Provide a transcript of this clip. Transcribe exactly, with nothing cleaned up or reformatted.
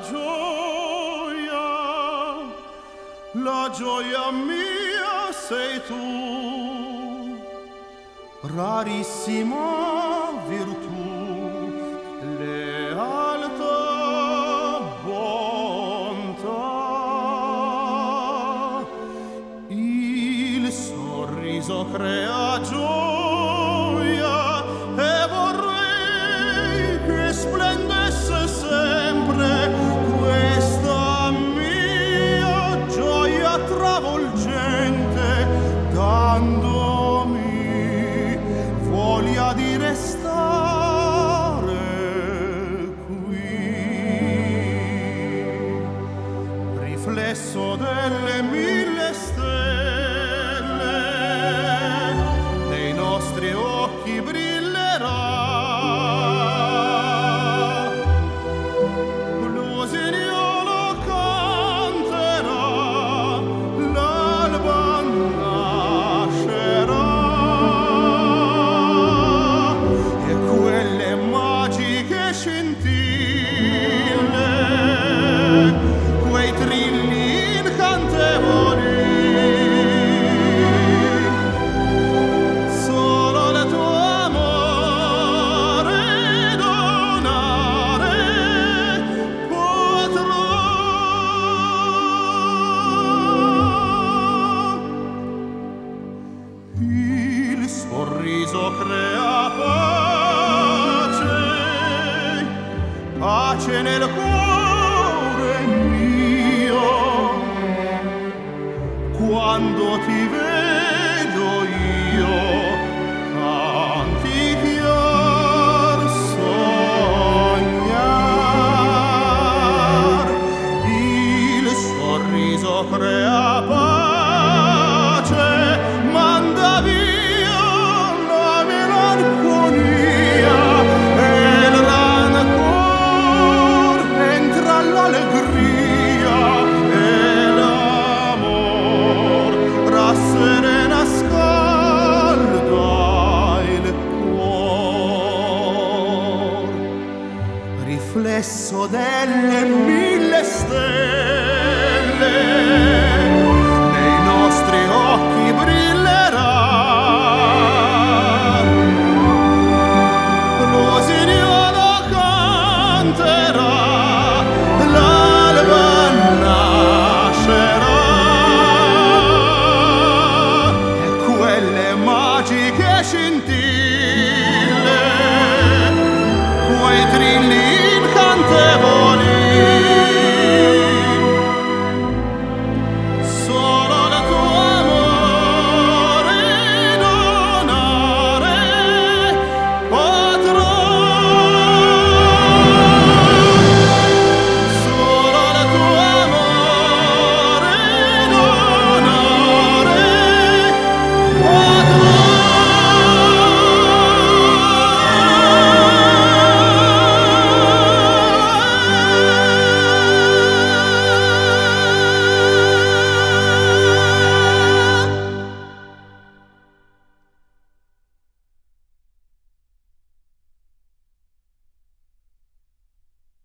gioia, la gioia mia sei tu, rarissima virtù, lealtà, bontà, il sorriso crea gioia e vorrei che splendesse sempre questa mia gioia travolgente, dandomi voglia di restare qui, riflesso delle mille stelle, nei nostri occhi brillerà. L'usiniolo canterà, l'alba nascerà, e quelle magiche scintille, quei trilli incantevoli, solo il tuo amore donare potrò. Il sorriso crea pace, pace nel cuore mio, quando ti vedo io canticchiar, sognar. Il sorriso crea pace, manda via la melanconia, e il rancor entra l'allegria, e l'amor rasserena, scalda il cuor, riflesso delle mille stelle,